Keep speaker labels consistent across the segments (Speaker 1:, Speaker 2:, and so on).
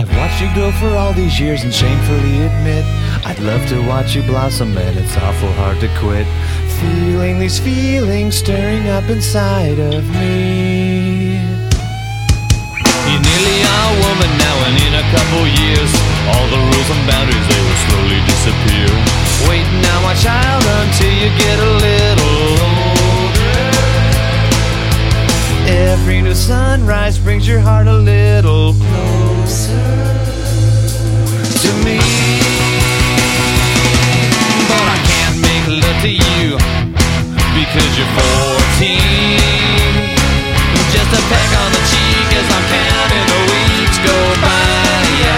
Speaker 1: I've watched you grow for all these years and shamefully admit I'd love to watch you blossom and it's awful hard to quit. Feeling these feelings stirring up inside of me.
Speaker 2: You're nearly a woman now, and in a couple years all the rules and boundaries, they will slowly disappear.
Speaker 1: Wait now, my child, until you get a little older. Every new sunrise brings your heart a little closer to me.
Speaker 2: But I can't make love to you because you're 14. Just a peck on the cheek as I'm counting the weeks go by.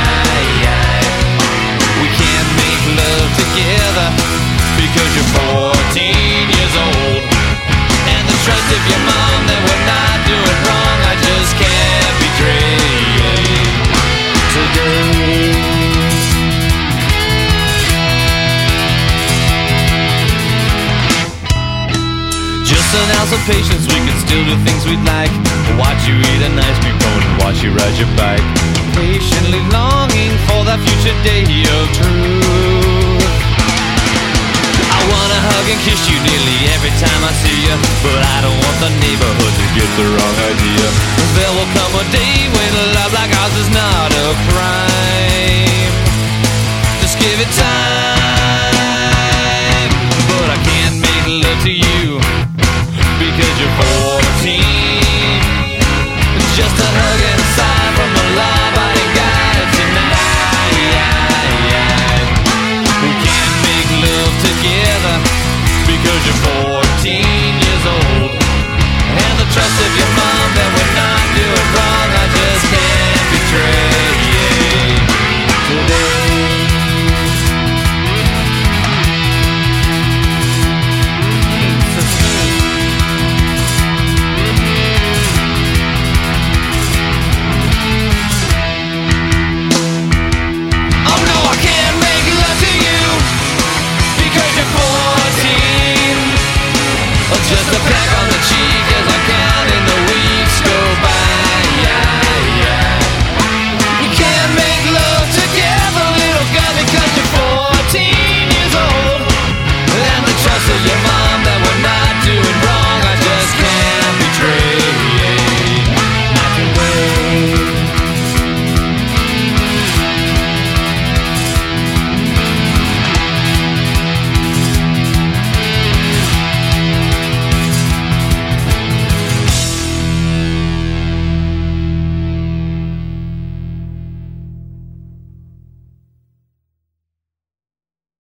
Speaker 2: We can't make love together because you're 14 years old. And the trust of your mom that we're not doing wrong, I just can't betray today. Just an ounce of patience, we can still do things we'd like. Watch you eat an ice cream cone and watch you ride your bike.
Speaker 1: Patiently longing for that future day of truth.
Speaker 2: I wanna hug and kiss you nearly every time I see you, but I don't want the neighborhood to get the wrong idea. There will come a day when love like ours is not a crime.